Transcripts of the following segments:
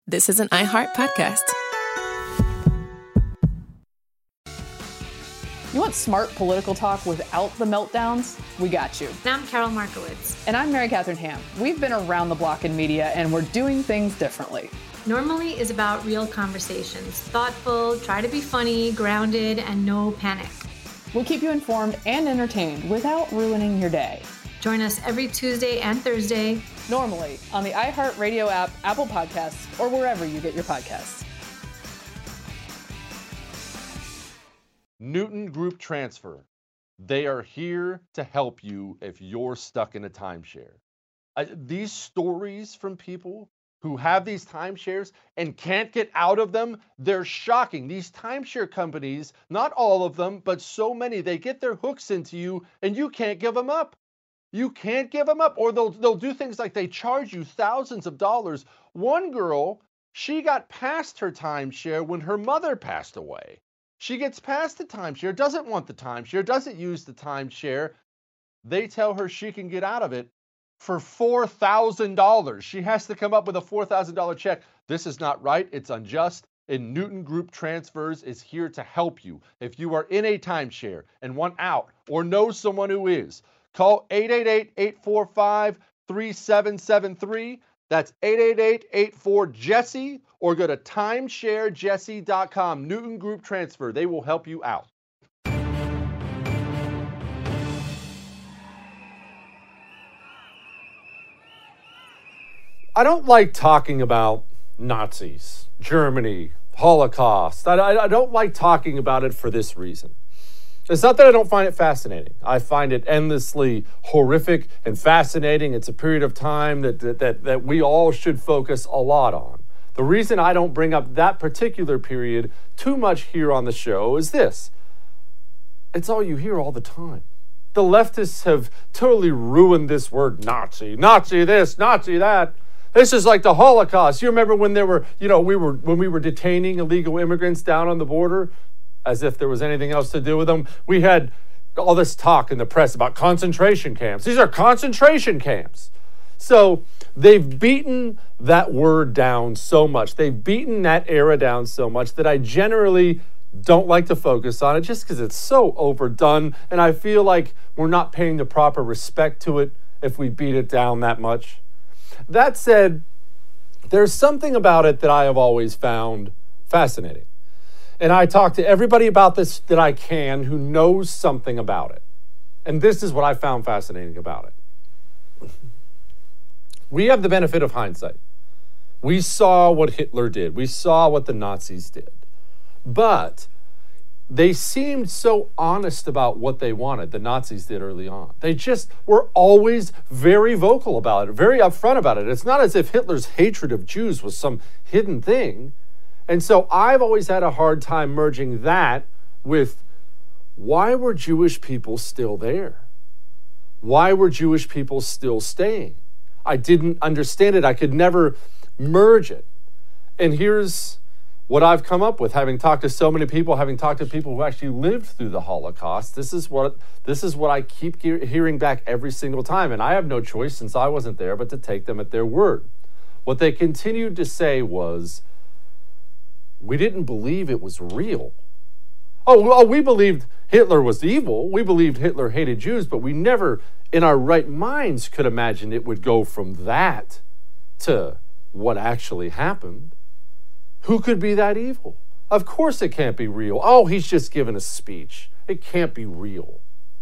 This is an iHeart podcast. You want smart political talk without the meltdowns? We got you. And I'm Carol Markowitz. And I'm Mary Catherine Ham. We've been around the block in media, and we're doing things differently. Normally is about real conversations. Thoughtful, try to be funny, grounded, and no panic. We'll keep you informed and entertained without ruining your day. Join us every Tuesday and Thursday. Normally on the iHeartRadio app, Apple Podcasts, or wherever you get your podcasts. Newton Group Transfer. They are here to help you if you're stuck in a timeshare. These stories from people who have these timeshares and can't get out of them, they're shocking. These timeshare companies, not all of them, but so many, they get their hooks into you and you can't give them up. You can't give them up, or they'll do things like they charge you thousands of dollars. One girl, she got past her timeshare when her mother passed away. She gets past the timeshare, doesn't want the timeshare, doesn't use the timeshare. They tell her she can get out of it for $4,000. She has to come up with a $4,000 check. This is not right. It's unjust. And Newton Group Transfers is here to help you. If you are in a timeshare and want out or know someone who is, call 888-845-3773. That's 888-84-JESSE, or go to timesharejesse.com. Newton Group Transfer. They will help you out. I don't like talking about Nazis, Germany, Holocaust. I don't like talking about it for this reason. It's not that I don't find it fascinating. I find it endlessly horrific and fascinating. It's a period of time that we all should focus a lot on. The reason I don't bring up that particular period too much here on the show is this. It's all you hear all the time. The leftists have totally ruined this word Nazi. Nazi this, Nazi that. This is like the Holocaust. You remember when there were, when we were detaining illegal immigrants down on the border? As if there was anything else to do with them. We had all this talk in the press about concentration camps. These are concentration camps. So they've beaten that word down so much. They've beaten that era down so much that I generally don't like to focus on it just because it's so overdone. And I feel like we're not paying the proper respect to it if we beat it down that much. That said, there's something about it that I have always found fascinating. And I talk to everybody about this that I can who knows something about it. And this is what I found fascinating about it. We have the benefit of hindsight. We saw what Hitler did. We saw what the Nazis did. But they seemed so honest about what they wanted, the Nazis did early on. They just were always very vocal about it, very upfront about it. It's not as if Hitler's hatred of Jews was some hidden thing. And so I've always had a hard time merging that with why were Jewish people still there? Why were Jewish people still staying? I didn't understand it. I could never merge it. And here's what I've come up with, having talked to so many people, having talked to people who actually lived through the Holocaust. This is what I keep hearing back every single time. And I have no choice, since I wasn't there, but to take them at their word. What they continued to say was, we didn't believe it was real. Oh, we believed Hitler was evil. We believed Hitler hated Jews, but we never, in our right minds, could imagine it would go from that to what actually happened. Who could be that evil? Of course it can't be real. Oh, he's just given a speech. It can't be real.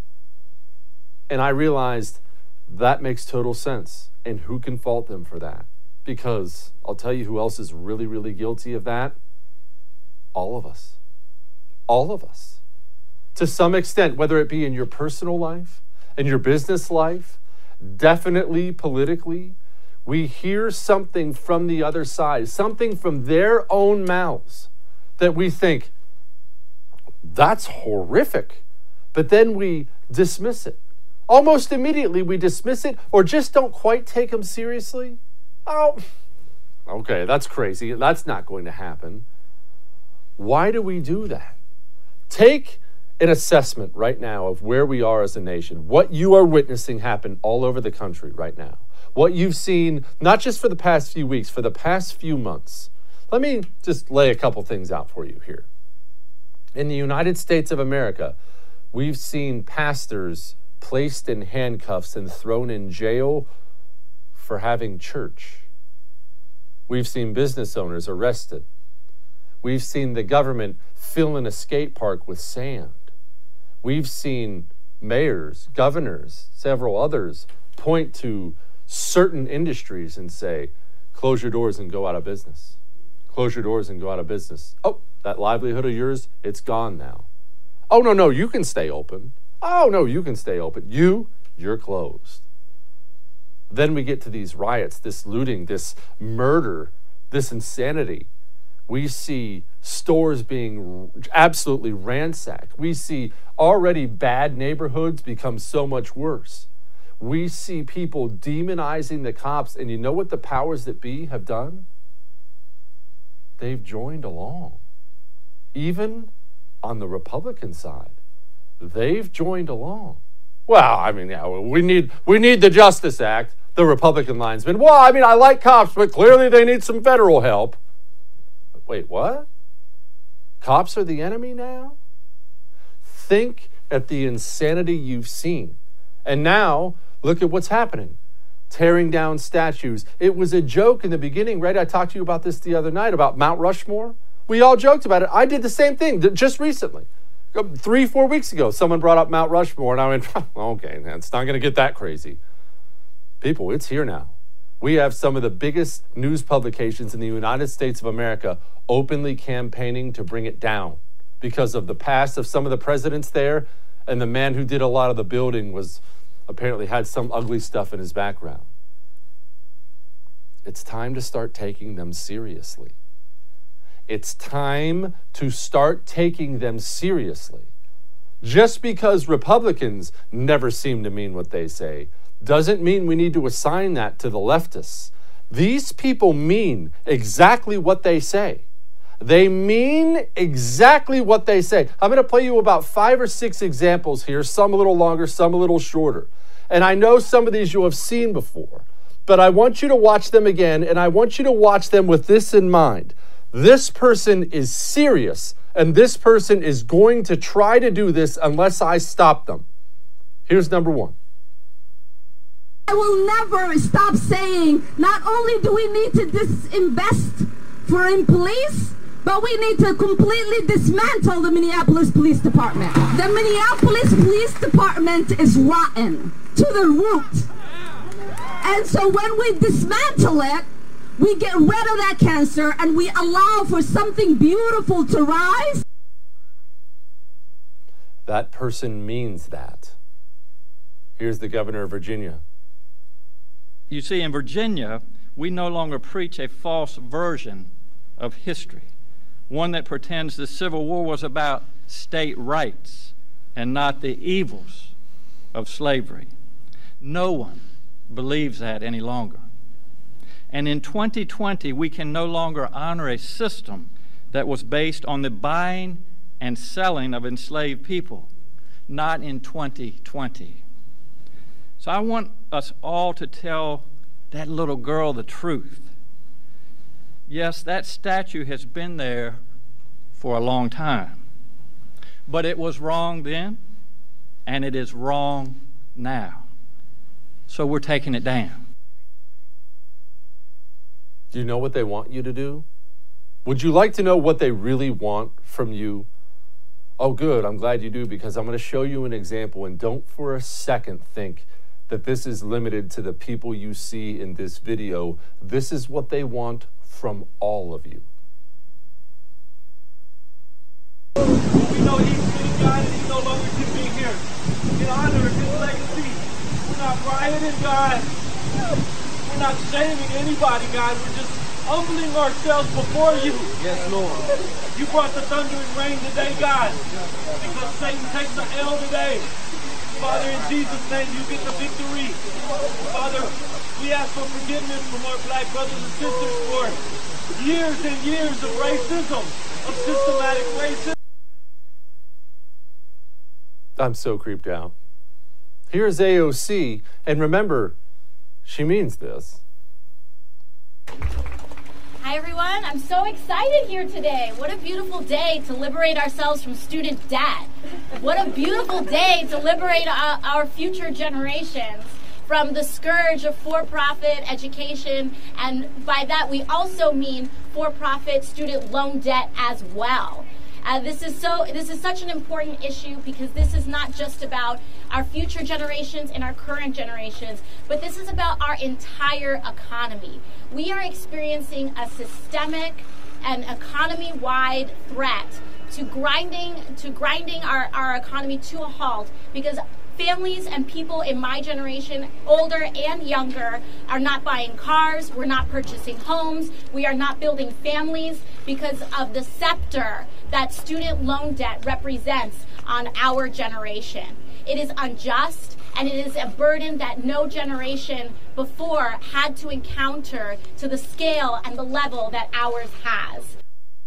And I realized that makes total sense. And who can fault them for that? Because I'll tell you who else is really, really guilty of that. All of us. All of us. To some extent, whether it be in your personal life, in your business life, definitely politically, we hear something from the other side, something from their own mouths that we think, that's horrific. But then we dismiss it. Almost immediately we dismiss it or just don't quite take them seriously. Oh, okay, that's crazy. That's not going to happen. Why do we do that? Take an assessment right now of where we are as a nation, what you are witnessing happen all over the country right now, what you've seen, not just for the past few weeks, for the past few months, Let me just lay a couple things out for you here. In the United States of America, we've seen pastors placed in handcuffs and thrown in jail for having church. We've seen business owners arrested. We've seen the government fill in a skate park with sand. We've seen mayors, governors, several others point to certain industries and say, close your doors and go out of business. Close your doors and go out of business. Oh, that livelihood of yours, it's gone now. Oh, no, you can stay open. Oh, no, you can stay open. You're closed. Then we get to these riots, this looting, this murder, this insanity. We see stores being absolutely ransacked. We see already bad neighborhoods become so much worse. We see people demonizing the cops. And you know what the powers that be have done? They've joined along. Even on the Republican side, they've joined along. Well, I mean, yeah, we need the Justice Act. The Republican line's been, well, I mean, I like cops, but clearly they need some federal help. Wait, what? Cops are the enemy now? Think at the insanity you've seen. And now, look at what's happening. Tearing down statues. It was a joke in the beginning, right? I talked to you about this the other night, about Mount Rushmore. We all joked about it. I did the same thing just recently. 3-4 weeks ago, someone brought up Mount Rushmore, and I went, okay, it's not going to get that crazy. People, it's here now. We have some of the biggest news publications in the United States of America openly campaigning to bring it down because of the past of some of the presidents there, and the man who did a lot of the building was apparently had some ugly stuff in his background. It's time to start taking them seriously. It's time to start taking them seriously. Just because Republicans never seem to mean what they say doesn't mean we need to assign that to the leftists. These people mean exactly what they say. They mean exactly what they say. I'm going to play you about 5 or 6 examples here, some a little longer, some a little shorter. And I know some of these you have seen before, but I want you to watch them again, and I want you to watch them with this in mind. This person is serious, and this person is going to try to do this unless I stop them. Here's number 1. I will never stop saying, not only do we need to disinvest in police, but we need to completely dismantle the Minneapolis Police Department. The Minneapolis Police Department is rotten to the root. And so when we dismantle it, we get rid of that cancer and we allow for something beautiful to rise. That person means that. Here's the governor of Virginia. You see, in Virginia, we no longer preach a false version of history, one that pretends the Civil War was about state rights and not the evils of slavery. No one believes that any longer. And in 2020, we can no longer honor a system that was based on the buying and selling of enslaved people, not in 2020. So I want us all to tell that little girl the truth. Yes, that statue has been there for a long time, but it was wrong then, and it is wrong now. So we're taking it down. Do you know what they want you to do? Would you like to know what they really want from you? Oh, good. I'm glad you do, because I'm going to show you an example, and don't for a second think that this is limited to the people you see in this video. This is what they want from all of you. We know he's being God and he no longer can be here. In honor of his legacy, we're not rioting, God. We're not shaming anybody, God. We're just humbling ourselves before you. Yes, Lord. You brought the thundering rain today, God, because Satan takes the L today. Father, in Jesus' name, you get the victory. Father, we ask for forgiveness from our black brothers and sisters for years and years of racism, of systematic racism. I'm so creeped out. Here's AOC, and remember, she means this. Hi, everyone. everyone. I'm so excited here today. What a beautiful day to liberate ourselves from student debt. What a beautiful day to liberate our future generations from the scourge of for-profit education, and by that we also mean for-profit student loan debt as well. This is such an important issue because this is not just about our future generations and our current generations, but this is about our entire economy. We are experiencing a systemic and economy-wide threat to grinding our economy to a halt because families and people in my generation, older and younger, are not buying cars, we're not purchasing homes, we are not building families because of the scepter that student loan debt represents on our generation. It is unjust, and it is a burden that no generation before had to encounter to the scale and the level that ours has.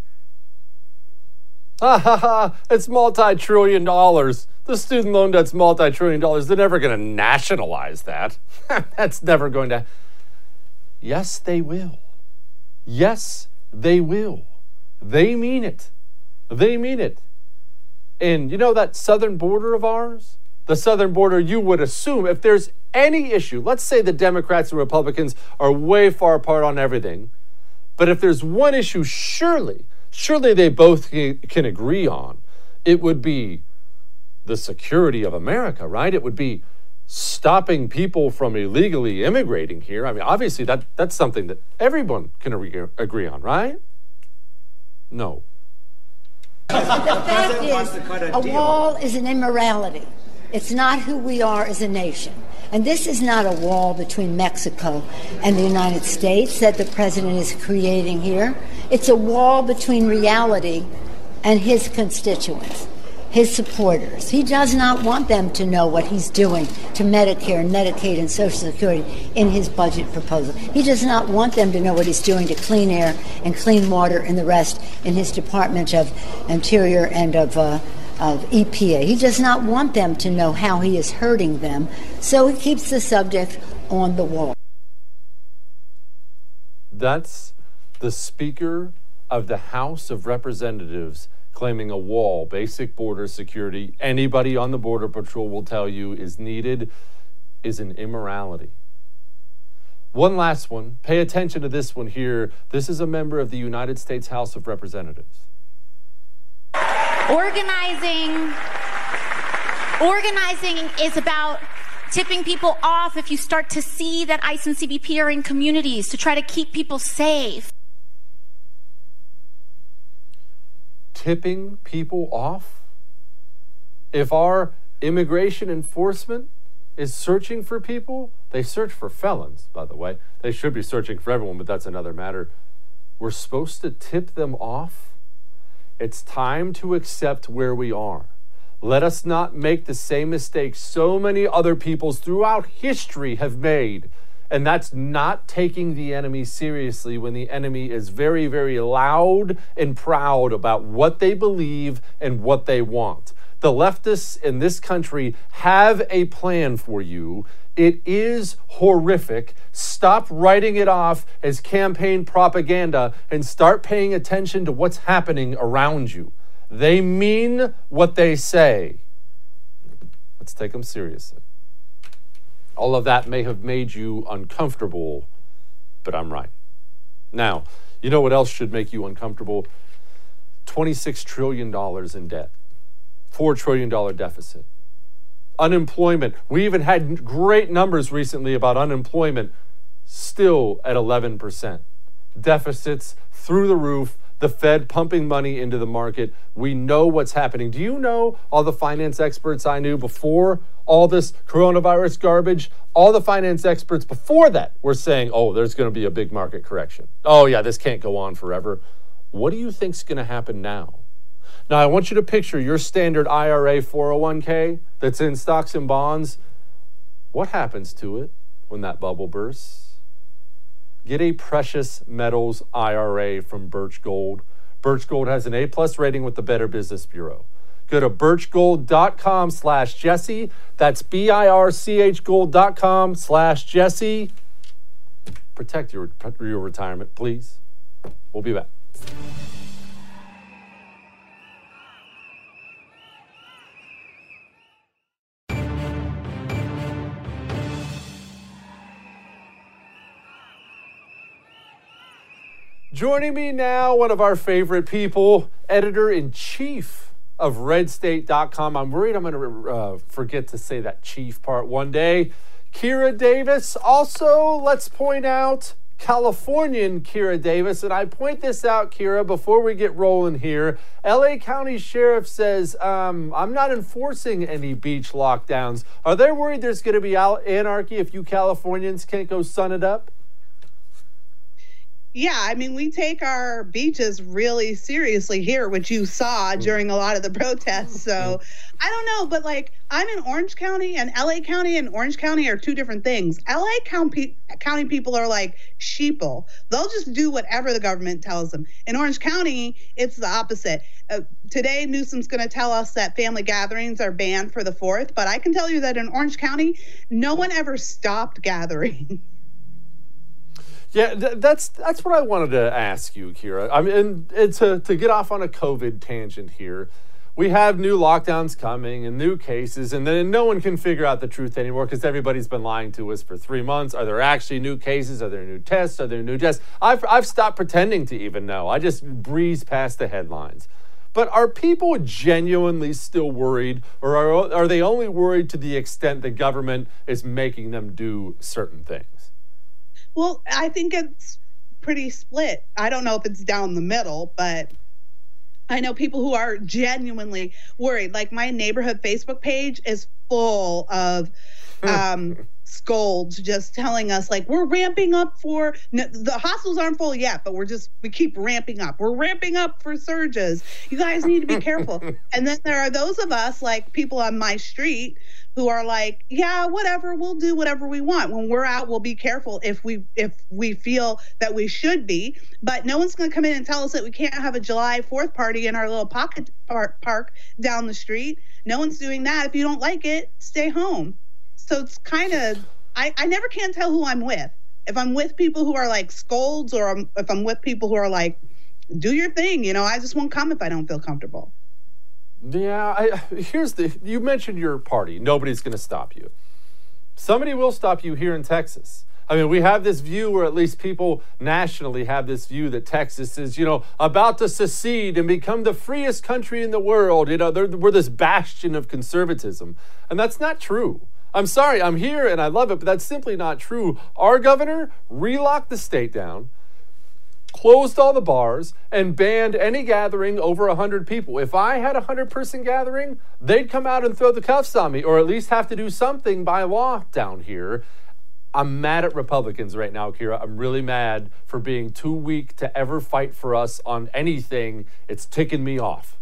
It's multi-trillion dollars. The student loan debt's multi-trillion dollars. They're never going to nationalize that. That's never going to. Yes, they will. Yes, they will. They mean it. They mean it. And you know that southern border of ours? The southern border, you would assume if there's any issue, let's say the Democrats and Republicans are way far apart on everything, but if there's one issue, surely they both can agree on, it would be the security of America, right? It would be stopping people from illegally immigrating here. I mean, obviously that's something that everyone can agree on, right? No. The fact is, a wall is an immorality. It's not who we are as a nation. And this is not a wall between Mexico and the United States that the president is creating here. It's a wall between reality and his constituents, his supporters. He does not want them to know what he's doing to Medicare and Medicaid and Social Security in his budget proposal. He does not want them to know what he's doing to clean air and clean water and the rest in his Department of Interior and of EPA. He does not want them to know how he is hurting them, so he keeps the subject on the wall. That's the Speaker of the House of Representatives claiming a wall, basic border security, anybody on the Border Patrol will tell you is needed, is an immorality. One last one. Pay attention to this one here. This is a member of the United States House of Representatives. Organizing is about tipping people off if you start to see that ICE and CBP are in communities to try to keep people safe. Tipping people off? If our immigration enforcement is searching for people, they search for felons, by the way. They should be searching for everyone, but that's another matter. We're supposed to tip them off? It's time to accept where we are. Let us not make the same mistakes so many other peoples throughout history have made. And that's not taking the enemy seriously when the enemy is very, very loud and proud about what they believe and what they want. The leftists in this country have a plan for you. It is horrific. Stop writing it off as campaign propaganda and start paying attention to what's happening around you. They mean what they say. Let's take them seriously. All of that may have made you uncomfortable, but I'm right. Now, you know what else should make you uncomfortable? $26 trillion in debt. $4 trillion deficit. Unemployment. We even had great numbers recently about unemployment, still at 11%. Deficits through the roof. The Fed pumping money into the market. We know what's happening. Do you know all the finance experts I knew before all this coronavirus garbage? All the finance experts before that were saying, oh, there's going to be a big market correction. Oh, yeah, this can't go on forever. What do you think's going to happen now? Now, I want you to picture your standard IRA 401k that's in stocks and bonds. What happens to it when that bubble bursts? Get a precious metals IRA from Birch Gold. Birch Gold has an A+ rating with the Better Business Bureau. Go to birchgold.com/Jesse. That's BIRCHgold.com/Jesse. Protect your retirement, please. We'll be back. Joining me now, one of our favorite people, editor-in-chief of RedState.com. I'm worried I'm going to forget to say that chief part one day. Kira Davis. Also, let's point out Californian Kira Davis. And I point this out, Kira, before we get rolling here. LA County Sheriff says, I'm not enforcing any beach lockdowns. Are they worried there's going to be anarchy if you Californians can't go sun it up? Yeah, I mean, we take our beaches really seriously here, which you saw during a lot of the protests. So I don't know, but like I'm in Orange County, and LA County and Orange County are two different things. LA County people are like sheeple. They'll just do whatever the government tells them. In Orange County, it's the opposite. Today, Newsom's going to tell us that family gatherings are banned for the 4th, but I can tell you that in Orange County, no one ever stopped gathering. Yeah, that's what I wanted to ask you, Kira. I mean, and to get off on a COVID tangent here, we have new lockdowns coming and new cases, and then no one can figure out the truth anymore because everybody's been lying to us for 3 months. Are there actually new cases? Are there new tests? Are there new tests? I've stopped pretending to even know. I just breeze past the headlines. But are people genuinely still worried, or are they only worried to the extent the government is making them do certain things? Well, I think it's pretty split. I don't know if it's down the middle, but I know people who are genuinely worried. Like my neighborhood Facebook page is full of scolds just telling us like we're ramping up for the hostels aren't full yet, but we keep ramping up. We're ramping up for surges. You guys need to be careful. And then there are those of us like people on my street who are like, yeah, whatever, we'll do whatever we want. When we're out, we'll be careful if we feel that we should be. But no one's going to come in and tell us that we can't have a July 4th party in our little pocket park down the street. No one's doing that. If you don't like it, stay home. So it's kind of, I never can tell who I'm with. If I'm with people who are like scolds, or if I'm with people who are like, do your thing, I just won't come if I don't feel comfortable. Yeah, you mentioned your party. Nobody's going to stop you. Somebody will stop you here in Texas. I mean, we have this view, or at least people nationally have this view that Texas is, about to secede and become the freest country in the world. We're this bastion of conservatism. And that's not true. I'm sorry, I'm here and I love it, but that's simply not true. Our governor relocked the state down, closed all the bars, and banned any gathering over 100 people. If I had a 100-person gathering, they'd come out and throw the cuffs on me, or at least have to do something by law down here. I'm mad at Republicans right now, Kira. I'm really mad for being too weak to ever fight for us on anything. It's ticking me off.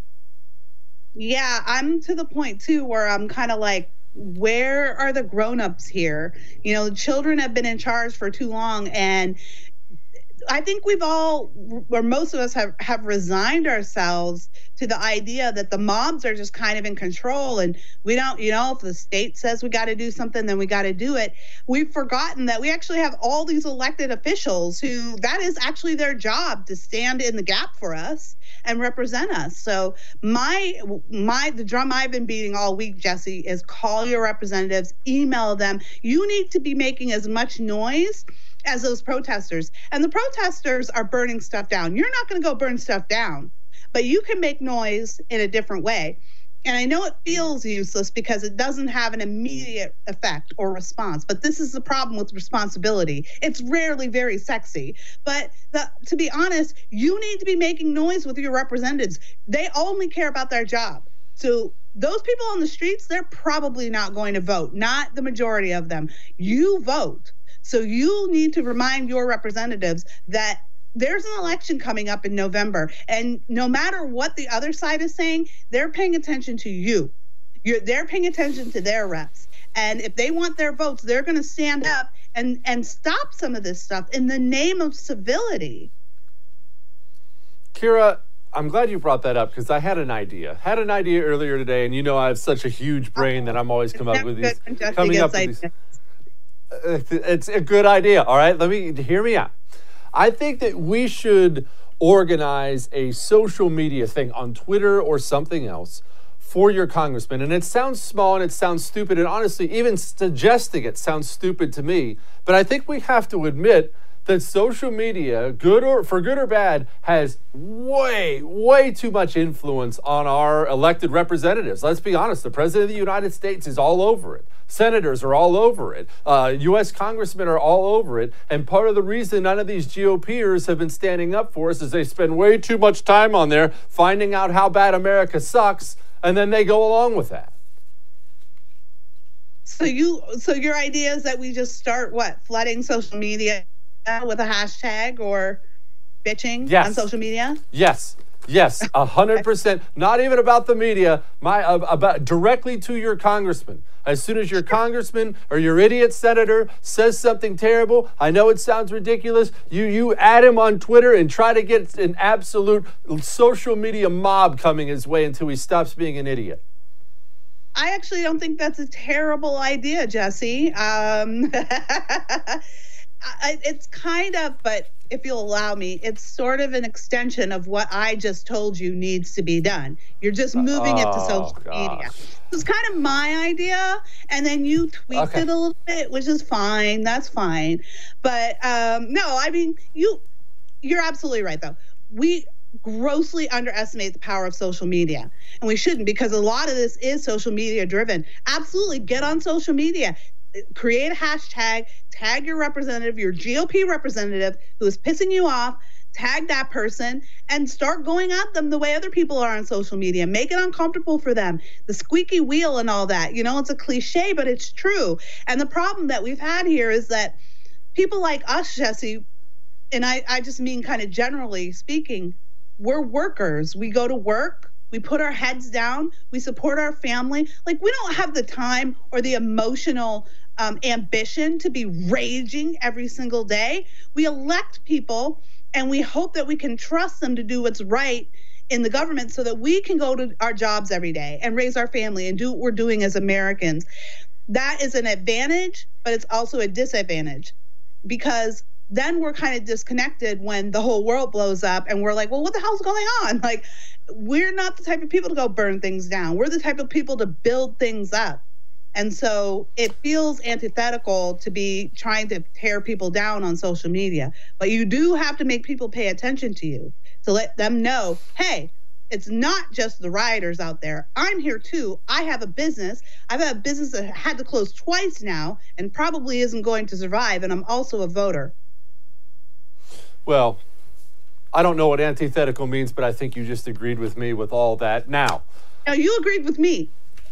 Yeah, I'm to the point, too, where I'm kind of like, where are the grown-ups here? Children have been in charge for too long, and I think we've all, or most of us have resigned ourselves to the idea that the mobs are just kind of in control, and we don't, if the state says we got to do something, then we got to do it. We've forgotten that we actually have all these elected officials who that is actually their job, to stand in the gap for us and represent us. So the drum I've been beating all week, Jesse, is call your representatives, email them. You need to be making as much noise as those protesters. And the protesters are burning stuff down. You're not going to go burn stuff down, but you can make noise in a different way. And I know it feels useless because it doesn't have an immediate effect or response, but this is the problem with responsibility. It's rarely very sexy. But to be honest, you need to be making noise with your representatives. They only care about their job. So those people on the streets, they're probably not going to vote, not the majority of them. You vote. So you need to remind your representatives that there's an election coming up in November, and no matter what the other side is saying, they're paying attention to you. They're paying attention to their reps. And if they want their votes, they're going to stand up and stop some of this stuff in the name of civility. Kira, I'm glad you brought that up because I had an idea. Earlier today, and I have such a huge brain that I'm always coming up with these. It's a good idea. All right, hear me out. I think that we should organize a social media thing on Twitter or something else for your congressman. And it sounds small and it sounds stupid, and honestly, even suggesting it sounds stupid to me. But I think we have to admit that social media, for good or bad, has way too much influence on our elected representatives. Let's be honest, the President of the United States is all over it. Senators are all over it. U.S. congressmen are all over it. And part of the reason none of these GOPers have been standing up for us is they spend way too much time on there finding out how bad America sucks, and then they go along with that. So your idea is that we just start flooding social media with a hashtag or bitching on social media? Yes, 100%. Not even about the media, about directly to your congressman. As soon as your congressman or your idiot senator says something terrible, I know it sounds ridiculous, you add him on Twitter and try to get an absolute social media mob coming his way until he stops being an idiot. I actually don't think that's a terrible idea, Jesse. It's kind of, but if you'll allow me, it's sort of an extension of what I just told you needs to be done. You're just moving it to social media. It's kind of my idea, and then you tweaked it a little bit, which is fine. That's fine. But no, I mean, you're absolutely right, though. We grossly underestimate the power of social media, and we shouldn't, because a lot of this is social media driven. Absolutely, get on social media. Create a hashtag, tag your representative, your GOP representative who is pissing you off, tag that person, and start going at them the way other people are on social media. Make it uncomfortable for them. The squeaky wheel and all that. You know, it's a cliche, but it's true. And the problem that we've had here is that people like us, Jesse, and I just mean kind of generally speaking, we're workers. We go to work. We put our heads down. We support our family. Like, we don't have the time or the emotional ambition to be raging every single day. We elect people and we hope that we can trust them to do what's right in the government so that we can go to our jobs every day and raise our family and do what we're doing as Americans. That is an advantage, but it's also a disadvantage, because then we're kind of disconnected when the whole world blows up and we're like, well, what the hell's going on? Like, we're not the type of people to go burn things down. We're the type of people to build things up. And so it feels antithetical to be trying to tear people down on social media. But you do have to make people pay attention to you, to let them know, hey, it's not just the rioters out there. I'm here too. I have a business. I've had a business that had to close twice now and probably isn't going to survive. And I'm also a voter. Well, I don't know what antithetical means, but I think you just agreed with me with all that. Now, you agreed with me.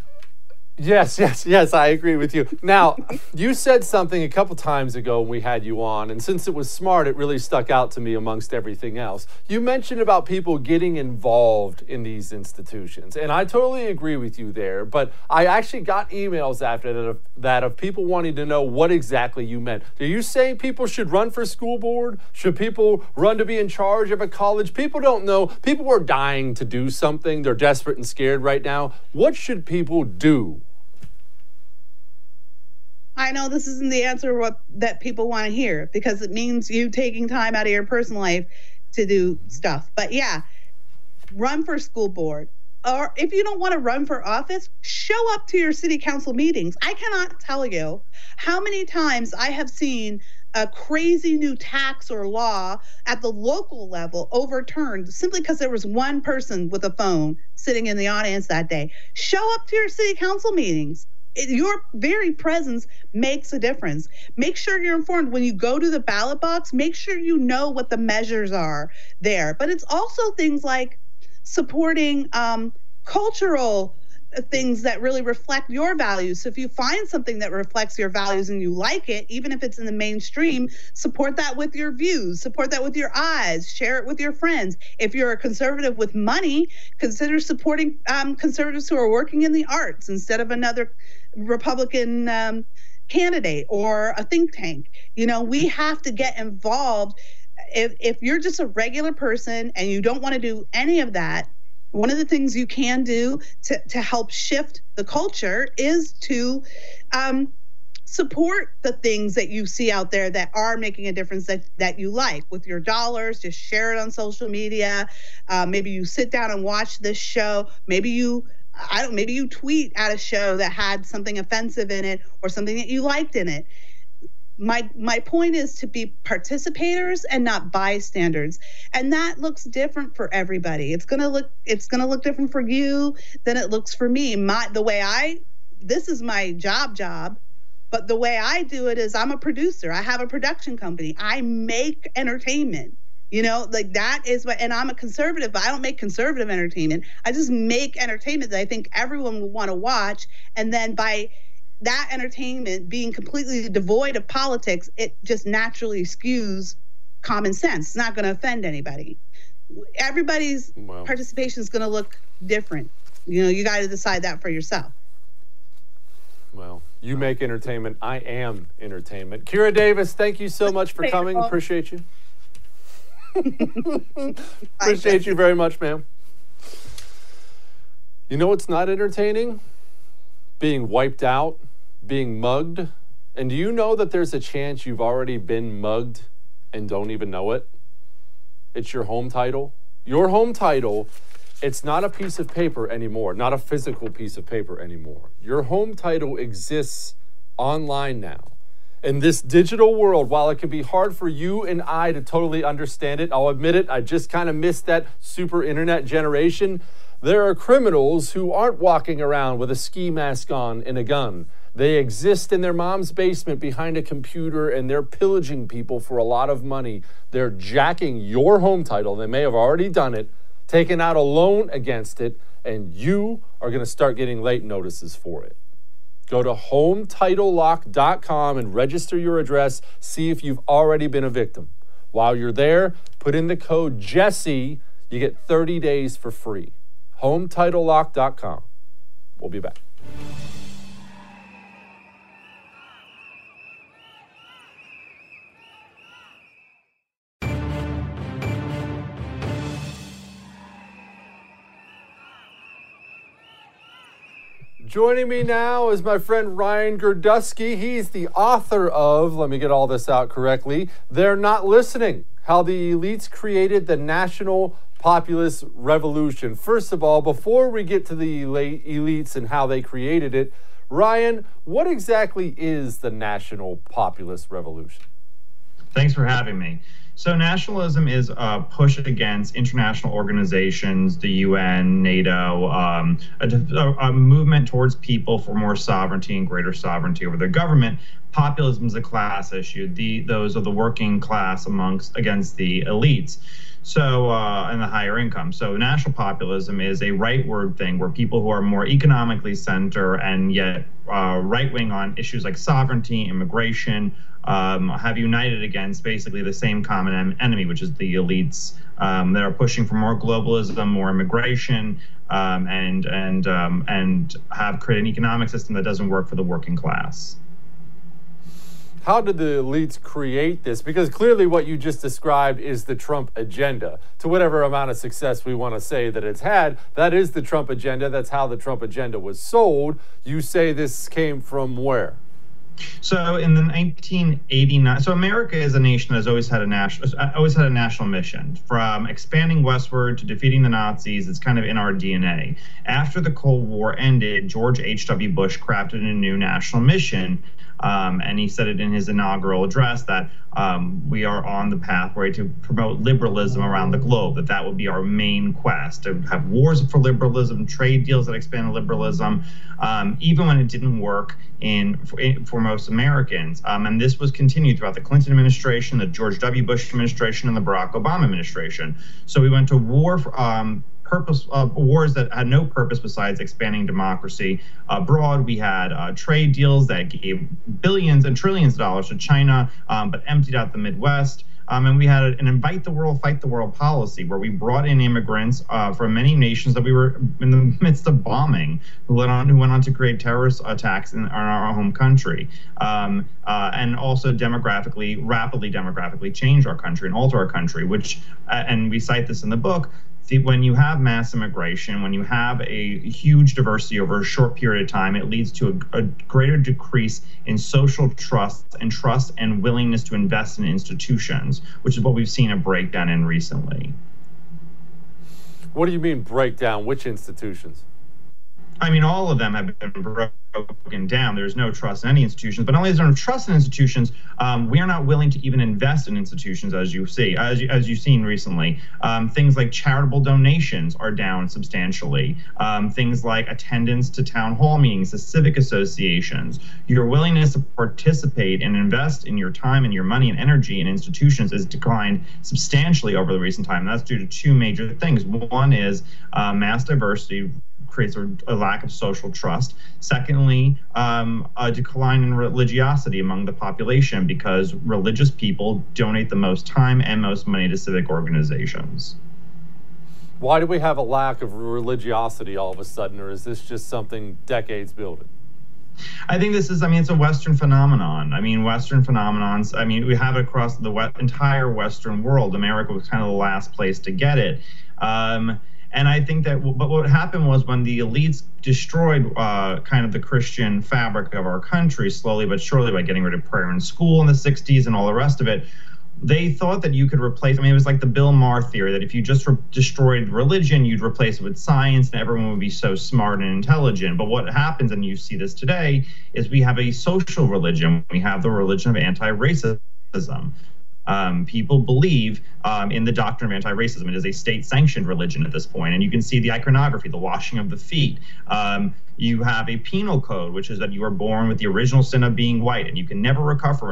Yes, I agree with you. Now, you said something a couple times ago when we had you on, and since it was smart, it really stuck out to me amongst everything else. You mentioned about people getting involved in these institutions, and I totally agree with you there, but I actually got emails after that of people wanting to know what exactly you meant. Are you saying people should run for school board? Should people run to be in charge of a college? People don't know. People are dying to do something. They're desperate and scared right now. What should people do? I know this isn't the answer that people want to hear, because it means you taking time out of your personal life to do stuff. But yeah, run for school board. Or if you don't want to run for office, show up to your city council meetings. I cannot tell you how many times I have seen a crazy new tax or law at the local level overturned simply because there was one person with a phone sitting in the audience that day. Show up to your city council meetings. Your very presence makes a difference. Make sure you're informed when you go to the ballot box. Make sure you know what the measures are there. But it's also things like supporting cultural things that really reflect your values. So if you find something that reflects your values and you like it, even if it's in the mainstream, support that with your views, support that with your eyes, share it with your friends. If you're a conservative with money, consider supporting conservatives who are working in the arts instead of another Republican candidate or a think tank. You know, we have to get involved. If you're just a regular person and you don't want to do any of that, one of the things you can do to help shift the culture is to support the things that you see out there that are making a difference that you like with your dollars. Just share it on social media. Maybe you sit down and watch this show. Maybe you tweet at a show that had something offensive in it or something that you liked in it. My point is to be participators and not bystanders, and that looks different for everybody. It's gonna look different for you than it looks for me. This is my job, but the way I do it is I'm a producer. I have a production company. I make entertainment. Like that is what, and I'm a conservative, but I don't make conservative entertainment. I just make entertainment that I think everyone will want to watch, and then by that entertainment being completely devoid of politics, it just naturally skews common sense. It's not going to offend anybody. Everybody's participation is going to look different. You got to decide that for yourself. Well, you make entertainment. I am entertainment. Kira Davis, thank you so much for coming. Appreciate you. Appreciate you very much, ma'am. You know what's not entertaining? Being wiped out, being mugged. And do you know that there's a chance you've already been mugged and don't even know it? It's your home title. Your home title, it's not a piece of paper anymore, not a physical piece of paper anymore. Your home title exists online now. In this digital world, while it can be hard for you and I to totally understand it, I'll admit it, I just kind of missed that super internet generation. There are criminals who aren't walking around with a ski mask on and a gun. They exist in their mom's basement behind a computer, and they're pillaging people for a lot of money. They're jacking your home title. They may have already done it, taken out a loan against it, and you are going to start getting late notices for it. Go to HomeTitleLock.com and register your address. See if you've already been a victim. While you're there, put in the code Jesse. You get 30 days for free. HomeTitleLock.com. We'll be back. Joining me now is my friend Ryan Girdusky. He's the author of, let me get all this out correctly, They're Not Listening, How the Elites Created the National Populist Revolution. First of all, before we get to the elites and how they created it, Ryan, what exactly is the National Populist Revolution? Thanks for having me. So nationalism is a push against international organizations, the UN, NATO, a movement towards people for more sovereignty and greater sovereignty over their government. Populism is a class issue. Those are the working class against the elites. So, and the higher income. So national populism is a rightward thing where people who are more economically center and yet right-wing on issues like sovereignty, immigration, have united against basically the same common enemy, which is the elites that are pushing for more globalism, more immigration, and have created an economic system that doesn't work for the working class. How did the elites create this? Because clearly what you just described is the Trump agenda. To whatever amount of success we want to say that it's had, that is the Trump agenda. That's how the Trump agenda was sold. You say this came from where? So in the 1989, so America is a nation that has always had a national mission. From expanding westward to defeating the Nazis, it's kind of in our DNA. After the Cold War ended, George H.W. Bush crafted a new national mission. And he said it in his inaugural address that we are on the pathway to promote liberalism around the globe, that would be our main quest, to have wars for liberalism, trade deals that expand liberalism, even when it didn't work for most Americans. And this was continued throughout the Clinton administration, the George W. Bush administration, and the Barack Obama administration. So we went to war for wars that had no purpose besides expanding democracy abroad. We had trade deals that gave billions and trillions of dollars to China, but emptied out the Midwest. And we had an invite the world, fight the world policy where we brought in immigrants from many nations that we were in the midst of bombing, who went on to create terrorist attacks in our home country, and also rapidly demographically change our country and alter our country, which, and we cite this in the book, when you have mass immigration, when you have a huge diversity over a short period of time, it leads to a greater decrease in social trust and willingness to invest in institutions, which is what we've seen a breakdown in recently. What do you mean breakdown? Which institutions? I mean, all of them have been broken down. There's no trust in any institutions. But not only is there no trust in institutions, we are not willing to even invest in institutions, as you see, as you've seen recently. Things like charitable donations are down substantially. Things like attendance to town hall meetings, to civic associations. Your willingness to participate and invest in your time and your money and energy in institutions has declined substantially over the recent time. And that's due to two major things. One is mass diversity creates a lack of social trust. Secondly, a decline in religiosity among the population because religious people donate the most time and most money to civic organizations. Why do we have a lack of religiosity all of a sudden, or is this just something decades building? I think this is, it's a Western phenomenon. Western phenomenons, we have it across the entire Western world. America was kind of the last place to get it. And I think that, but what happened was when the elites destroyed kind of the Christian fabric of our country slowly but surely by getting rid of prayer in school in the 60s and all the rest of it, they thought that you could replace, it was like the Bill Maher theory that if you just destroyed religion, you'd replace it with science and everyone would be so smart and intelligent. But what happens, and you see this today, is we have a social religion. We have the religion of anti-racism. People believe in the doctrine of anti-racism. It is a state-sanctioned religion at this point, and you can see the iconography, the washing of the feet. You have a penal code, which is that you are born with the original sin of being white, and you can never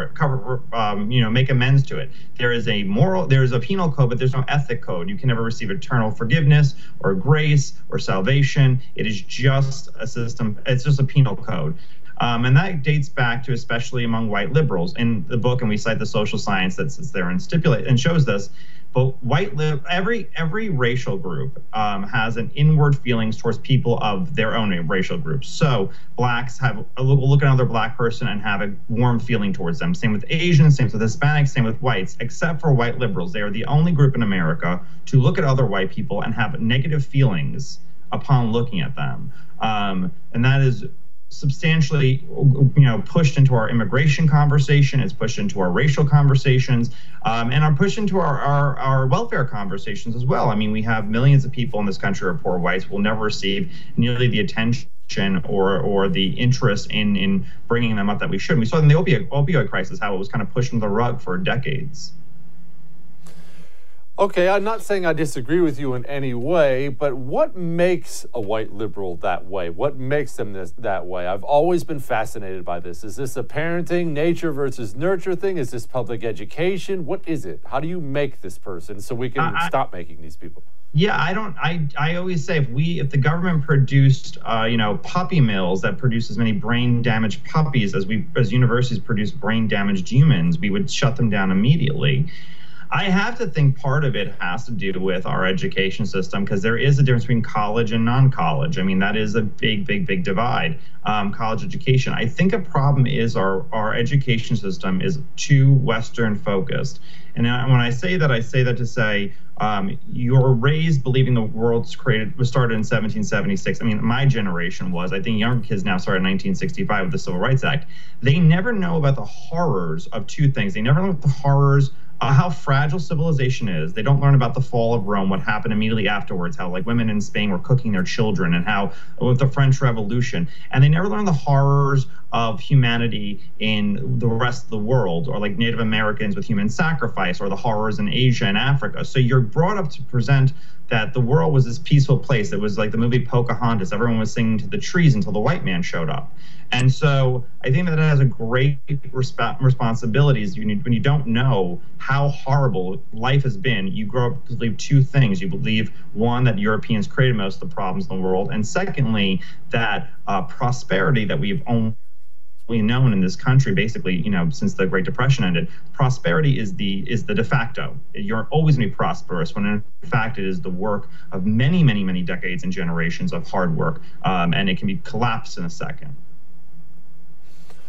make amends to it. There is a penal code, but there's no ethic code. You can never receive eternal forgiveness or grace or salvation. It is just a system. It's just a penal code. And that dates back to especially among white liberals. In the book, and we cite the social science that sits there and shows this, but every racial group has an inward feelings towards people of their own racial groups. So blacks look at another black person and have a warm feeling towards them. Same with Asians, same with Hispanics, same with whites, except for white liberals. They are the only group in America to look at other white people and have negative feelings upon looking at them. And that is substantially, pushed into our immigration conversation. It's pushed into our racial conversations, and are pushed into our welfare conversations as well. We have millions of people in this country who are poor whites who will never receive nearly the attention or the interest in bringing them up that we should. We saw in the opioid crisis how it was kind of pushed under the rug for decades. Okay, I'm not saying I disagree with you in any way, but what makes a white liberal that way? What makes them that way? I've always been fascinated by this. Is this a parenting, nature versus nurture thing? Is this public education? What is it? How do you make this person so we can stop making these people? Yeah, I always say if the government produced, puppy mills that produce as many brain damaged puppies as universities produce brain damaged humans, we would shut them down immediately. I have to think part of it has to do with our education system, because there is a difference between college and non-college. That is a big, big, big divide, college education. I think a problem is our education system is too Western focused. And when I say that to say you're raised believing the world was started in 1776. My generation was. I think younger kids now started in 1965 with the Civil Rights Act. They never know about the horrors of two things. They never know about the horrors how fragile civilization is. They don't learn about the fall of Rome, what happened immediately afterwards, how women in Spain were cooking their children, and how with the French Revolution. And they never learn the horrors of humanity in the rest of the world, or Native Americans with human sacrifice, or the horrors in Asia and Africa. So you're brought up to present that the world was this peaceful place. It was like the movie Pocahontas. Everyone was singing to the trees until the white man showed up. And so I think that it has a great responsibilities. When you don't know how horrible life has been, you grow up to believe two things. You believe, one, that Europeans created most of the problems in the world, and secondly, that prosperity that we've only known in this country, basically, since the Great Depression ended, prosperity is the de facto. You're always going to be prosperous, when in fact it is the work of many, many, many decades and generations of hard work, and it can be collapsed in a second.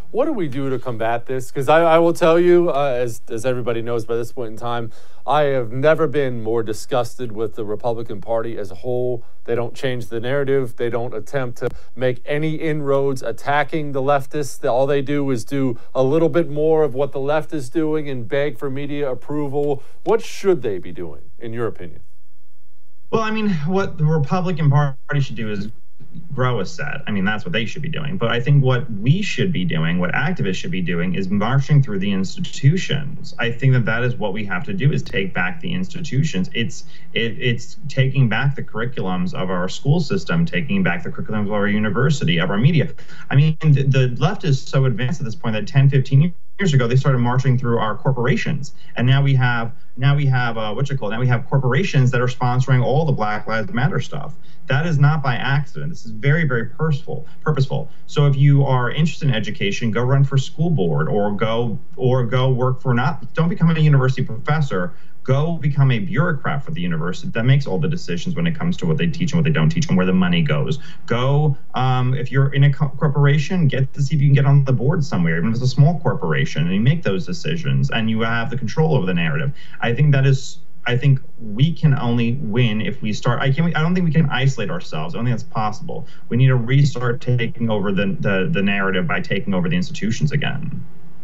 What do we do to combat this? Because I will tell you, as everybody knows by this point in time, I have never been more disgusted with the Republican Party as a whole. They don't change the narrative. They don't attempt to make any inroads attacking the leftists. All they do is do a little bit more of what the left is doing and beg for media approval. What should they be doing, in your opinion? Well, I mean, what the Republican Party should do is grow a set. I mean, that's what they should be doing. But I think what we should be doing, what activists should be doing, is marching through the institutions. I think that is what we have to do, is take back the institutions. It's taking back the curriculums of our school system, taking back the curriculums of our university, of our media. I mean, the left is so advanced at this point that 10, 15 years ago, they started marching through our corporations. And now we have corporations that are sponsoring all the Black Lives Matter stuff. That is not by accident. This is very, very purposeful. So if you are interested in education, go run for school board, or go work for don't become a university professor. Go become a bureaucrat for the university that makes all the decisions when it comes to what they teach and what they don't teach and where the money goes. Go, if you're in a corporation, get to see if you can get on the board somewhere, even if it's a small corporation, and you make those decisions and you have the control over the narrative. I think we can only win if we start. I don't think we can isolate ourselves. I don't think that's possible. We need to restart taking over the narrative by taking over the institutions again.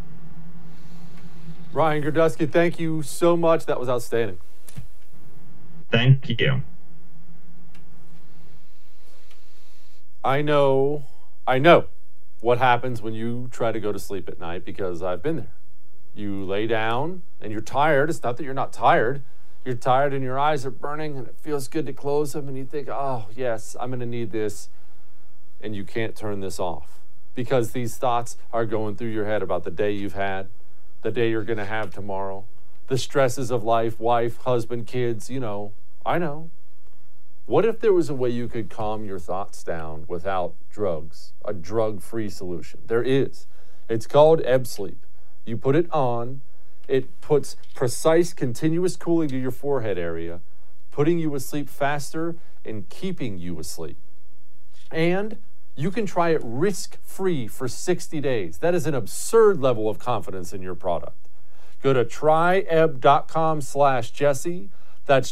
Ryan Girdusky, thank you so much. That was outstanding. Thank you. I know what happens when you try to go to sleep at night, because I've been there. You lay down and you're tired. It's not that you're not tired. You're tired and your eyes are burning and it feels good to close them, and you think, oh, yes, I'm going to need this. And you can't turn this off because these thoughts are going through your head about the day you've had, the day you're going to have tomorrow, the stresses of life, wife, husband, kids, I know. What if there was a way you could calm your thoughts down without drugs, a drug-free solution? There is. It's called Ebb Sleep. You put it on. It puts precise, continuous cooling to your forehead area, putting you asleep faster and keeping you asleep. And you can try it risk-free for 60 days. That is an absurd level of confidence in your product. Go to tryebb.com/Jesse. That's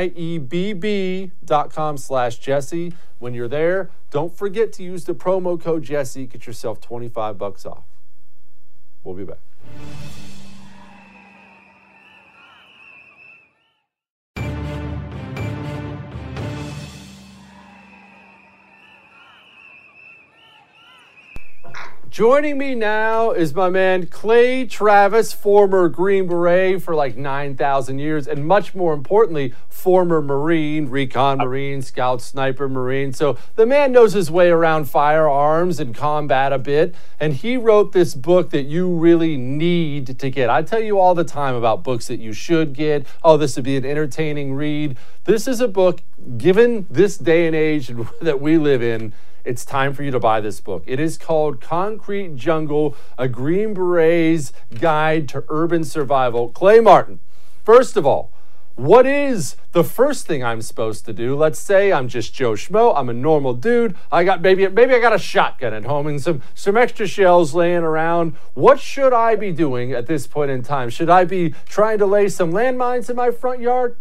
tryebb.com/Jesse. When you're there, don't forget to use the promo code Jesse. Get yourself $25 off. We'll be back. Joining me now is my man Clay Travis, former Green Beret for like 9,000 years, and much more importantly, former Marine, recon Marine, scout sniper Marine. So the man knows his way around firearms and combat a bit, and he wrote this book that you really need to get. I tell you all the time about books that you should get. Oh, this would be an entertaining read. This is a book, given this day and age that we live in, it's time for you to buy this book. It is called Concrete Jungle, a Green Beret's Guide to Urban Survival. Clay Martin, first of all, what is the first thing I'm supposed to do? Let's say I'm just Joe Schmo. I'm a normal dude. Maybe I got a shotgun at home and some extra shells laying around. What should I be doing at this point in time? Should I be trying to lay some landmines in my front yard?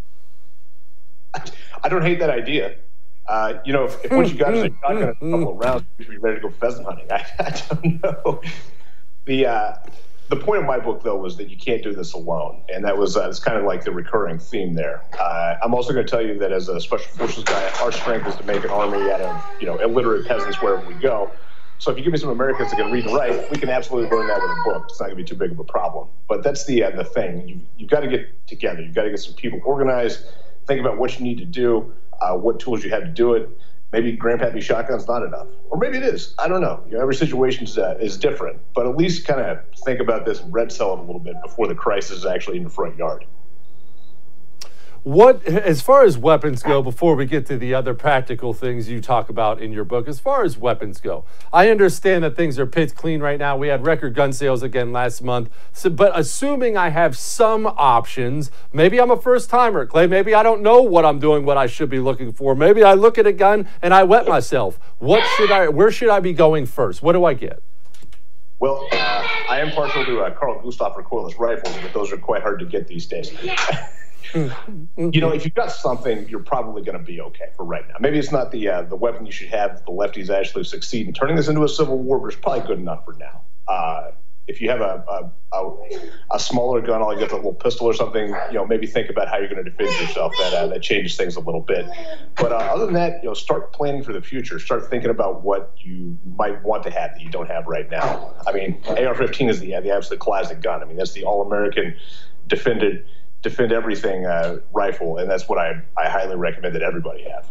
I don't hate that idea. If once you got a shotgun a couple of rounds, you should be ready to go pheasant hunting. I don't know. The point of my book, though, was that you can't do this alone, and that was it's kind of like the recurring theme there. I'm also going to tell you that as a special forces guy, our strength is to make an army out of illiterate peasants wherever we go. So if you give me some Americans that can read and write, we can absolutely learn that with a book. It's not going to be too big of a problem. But that's the thing. You've got to get together. You've got to get some people organized. Think about what you need to do. What tools you have to do it. Maybe Grandpappy shotgun's not enough. Or maybe it is. I don't know. Every situation is different. But at least kind of think about this and red cell it a little bit before the crisis is actually in the front yard. What, as far as weapons go, before we get to the other practical things you talk about in your book, as far as weapons go, I understand that things are picked clean right now. We had record gun sales again last month. But assuming I have some options, maybe I'm a first timer, Clay, maybe I don't know what I'm doing, what I should be looking for. Maybe I look at a gun and I wet myself. Where should I be going first? What do I get? Well, I am partial to Carl Gustaf recoilless rifles, but those are quite hard to get these days. You know, if you've got something, you're probably going to be okay for right now. Maybe it's not the weapon you should have that the lefties actually succeed in turning this into a civil war, but it's probably good enough for now. If you have a smaller gun, all you get a little pistol or something, you know, maybe think about how you're going to defend yourself. That changes things a little bit. But other than that, you know, start planning for the future. Start thinking about what you might want to have that you don't have right now. I mean, AR-15 is the absolute classic gun. I mean, that's the all-American defend everything rifle, and that's what I highly recommend that everybody have.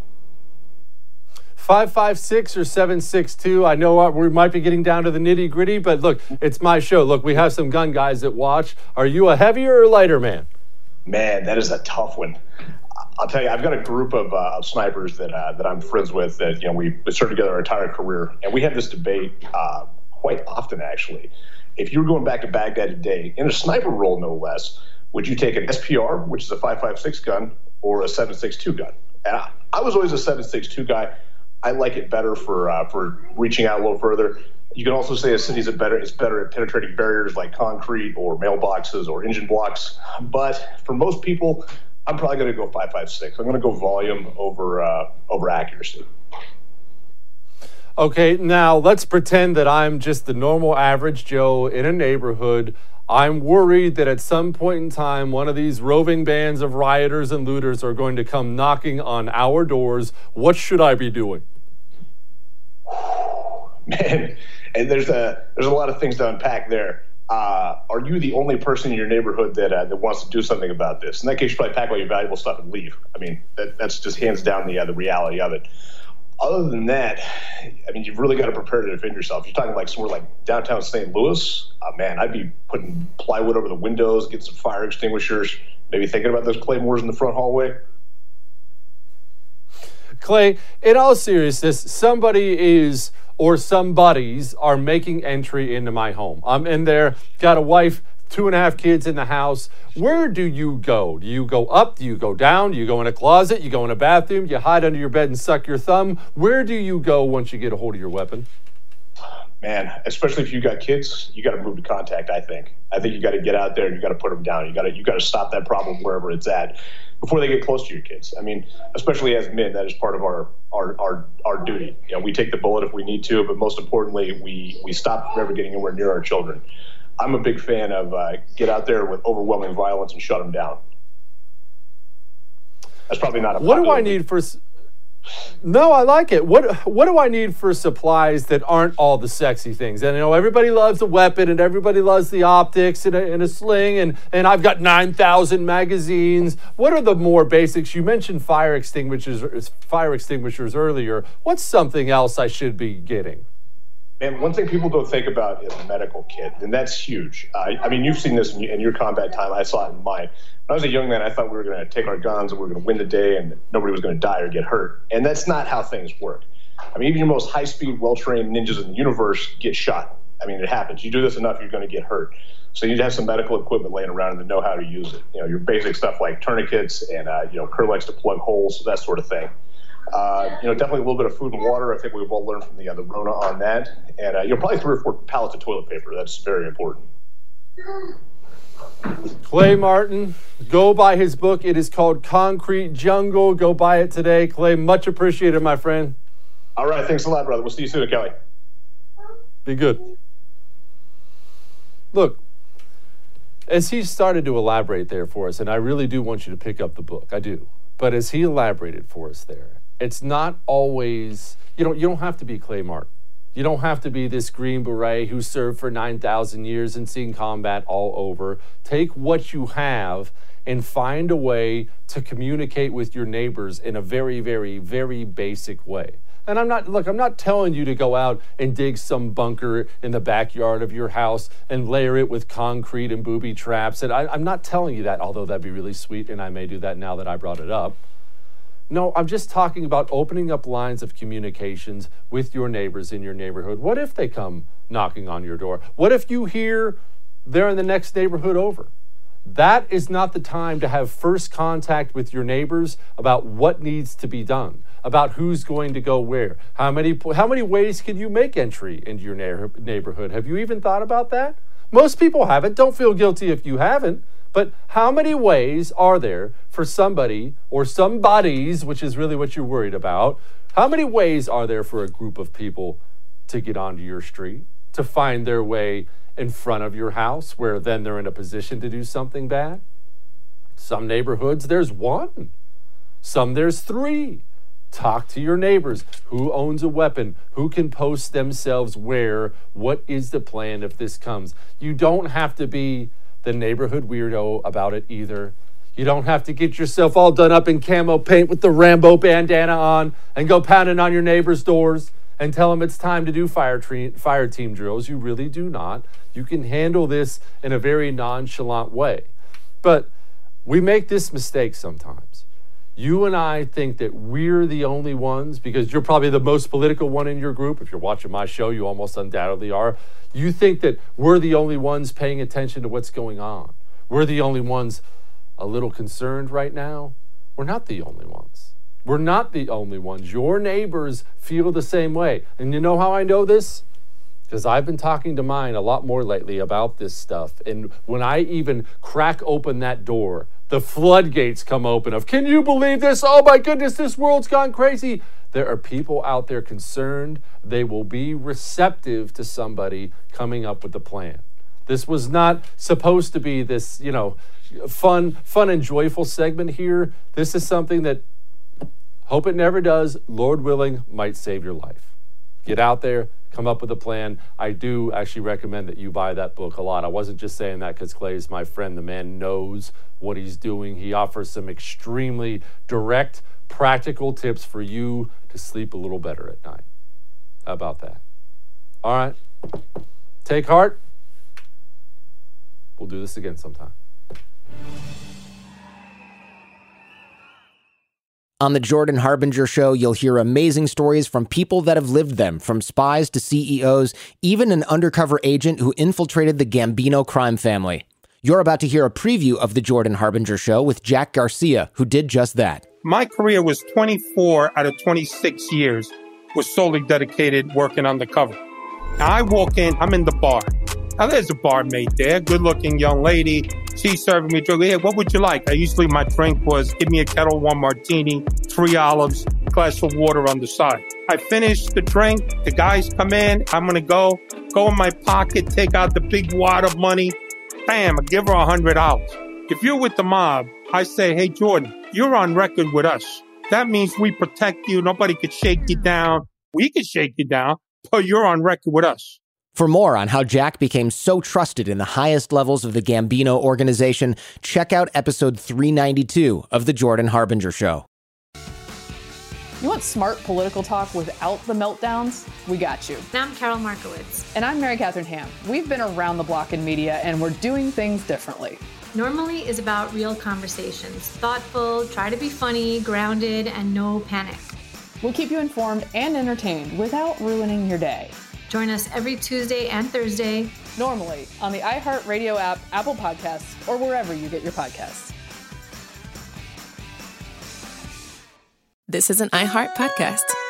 5.56 or 7.62. I know we might be getting down to the nitty gritty, but look, it's my show. Look, we have some gun guys that watch. Are you a heavier or lighter man? Man, that is a tough one. I'll tell you, I've got a group of snipers that I'm friends with that, you know, we served together our entire career, and we have this debate quite often, actually. If you were going back to Baghdad today, in a sniper role no less, would you take an SPR, which is a 5.56 gun, or a 7.62 gun? And I was always a 7.62 guy. I like it better for reaching out a little further. You can also say a city's better at penetrating barriers like concrete or mailboxes or engine blocks. But for most people, I'm probably going to go 5.56. I'm going to go volume over accuracy. Okay, now let's pretend that I'm just the normal average Joe in a neighborhood. I'm worried that at some point in time, one of these roving bands of rioters and looters are going to come knocking on our doors. What should I be doing? Man, and there's a lot of things to unpack there. Are you the only person in your neighborhood that wants to do something about this? In that case, you probably pack all your valuable stuff and leave. I mean, that's just hands down the reality of it. Other than that, I mean, you've really got to prepare to defend yourself. You're talking like somewhere like downtown St. Louis. Man, I'd be putting plywood over the windows, get some fire extinguishers, maybe thinking about those claymores in the front hallway. Clay, in all seriousness, somebodies are making entry into my home. I'm in there, got a wife, 2.5 kids in the house. Where do you go? Do you go up? Do you go down? Do you go in a closet? You go in a bathroom? You hide under your bed and suck your thumb? Where do you go once you get a hold of your weapon? Man, especially if you got kids, you got to move to contact, I think. I think you got to get out there and you got to put them down. You got to stop that problem wherever it's at before they get close to your kids. I mean, especially as men, that is part of our duty. You know, we take the bullet if we need to, but most importantly, we stop from ever getting anywhere near our children. I'm a big fan of get out there with overwhelming violence and shut them down. That's probably not a What do I need for... No, I like it. What do I need for supplies that aren't all the sexy things? And, you know, everybody loves a weapon and everybody loves the optics and a sling, and I've got 9,000 magazines. What are the more basics? You mentioned fire extinguishers earlier. What's something else I should be getting? Man, one thing people don't think about is a medical kit, and that's huge. I mean, you've seen this in your combat time. I saw it in mine. When I was a young man, I thought we were going to take our guns and we were going to win the day and nobody was going to die or get hurt. And that's not how things work. I mean, even your most high-speed, well-trained ninjas in the universe get shot. I mean, it happens. You do this enough, you're going to get hurt. So you need to have some medical equipment laying around and to know how to use it. You know, your basic stuff like tourniquets and, Kerlix to plug holes, that sort of thing. Definitely a little bit of food and water. I think we've all learned from the Rona on that. And probably 3 or 4 pallets of toilet paper. That's very important. Clay Martin, go buy his book. It is called Concrete Jungle. Go buy it today. Clay, much appreciated, my friend. All right. Thanks a lot, brother. We'll see you soon, Kelly. Be good. Look, as he started to elaborate there for us, and I really do want you to pick up the book. I do. But as he elaborated for us there, it's not always, you don't have to be Clay Martin. You don't have to be this Green Beret who served for 9,000 years and seen combat all over. Take what you have and find a way to communicate with your neighbors in a very, very, very basic way. And I'm not telling you to go out and dig some bunker in the backyard of your house and layer it with concrete and booby traps. And I'm not telling you that, although that'd be really sweet, and I may do that now that I brought it up. No, I'm just talking about opening up lines of communications with your neighbors in your neighborhood. What if they come knocking on your door? What if you hear they're in the next neighborhood over? That is not the time to have first contact with your neighbors about what needs to be done, about who's going to go where. How many ways can you make entry into your neighborhood? Have you even thought about that? Most people haven't. Don't feel guilty if you haven't. But how many ways are there for somebody or somebodies, which is really what you're worried about, how many ways are there for a group of people to get onto your street, to find their way in front of your house, where then they're in a position to do something bad? Some neighborhoods, there's one. Some, there's three. Talk to your neighbors. Who owns a weapon? Who can post themselves where? What is the plan if this comes? You don't have to be the neighborhood weirdo about it either. You don't have to get yourself all done up in camo paint with the Rambo bandana on and go pounding on your neighbor's doors and tell them it's time to do fire team drills. You really do not. You can handle this in a very nonchalant way. But we make this mistake sometimes. You and I think that we're the only ones, because you're probably the most political one in your group. If you're watching my show, you almost undoubtedly are. You think that we're the only ones paying attention to what's going on. We're the only ones a little concerned right now. We're not the only ones. We're not the only ones. Your neighbors feel the same way. And you know how I know this? Because I've been talking to mine a lot more lately about this stuff. And when I even crack open that door, the floodgates come open of, can you believe this? Oh my goodness, this world's gone crazy. There are people out there concerned. They will be receptive to somebody coming up with a plan. This was not supposed to be this, fun and joyful segment here. This is something that, hope it never does, Lord willing, might save your life. Get out there, come up with a plan. I do actually recommend that you buy that book a lot. I wasn't just saying that because Clay is my friend. The man knows what he's doing. He offers some extremely direct, practical tips for you to sleep a little better at night. How about that? All right. Take heart. We'll do this again sometime. On the Jordan Harbinger Show, you'll hear amazing stories from people that have lived them, from spies to CEOs, even an undercover agent who infiltrated the Gambino crime family. You're about to hear a preview of the Jordan Harbinger Show with Jack Garcia, who did just that. My career was 24 out of 26 years was solely dedicated working undercover. Now I walk in, I'm in the bar. Now there's a barmaid there, good-looking young lady. She's serving me a drink. Hey, what would you like? Usually my drink was, give me a Kettle One martini, 3 olives, glass of water on the side. I finish the drink. The guys come in. I'm going to go in my pocket, take out the big wad of money. Bam, I give her $100. If you're with the mob, I say, hey, Jordan, you're on record with us. That means we protect you. Nobody could shake you down. We could shake you down, but you're on record with us. For more on how Jack became so trusted in the highest levels of the Gambino organization, check out episode 392 of The Jordan Harbinger Show. You want smart political talk without the meltdowns? We got you. And I'm Carol Markowitz. And I'm Mary Catherine Ham. We've been around the block in media, and we're doing things differently. Normally is about real conversations. Thoughtful, try to be funny, grounded, and no panic. We'll keep you informed and entertained without ruining your day. Join us every Tuesday and Thursday. Normally on the iHeartRadio app, Apple Podcasts, or wherever you get your podcasts. This is an iHeart podcast.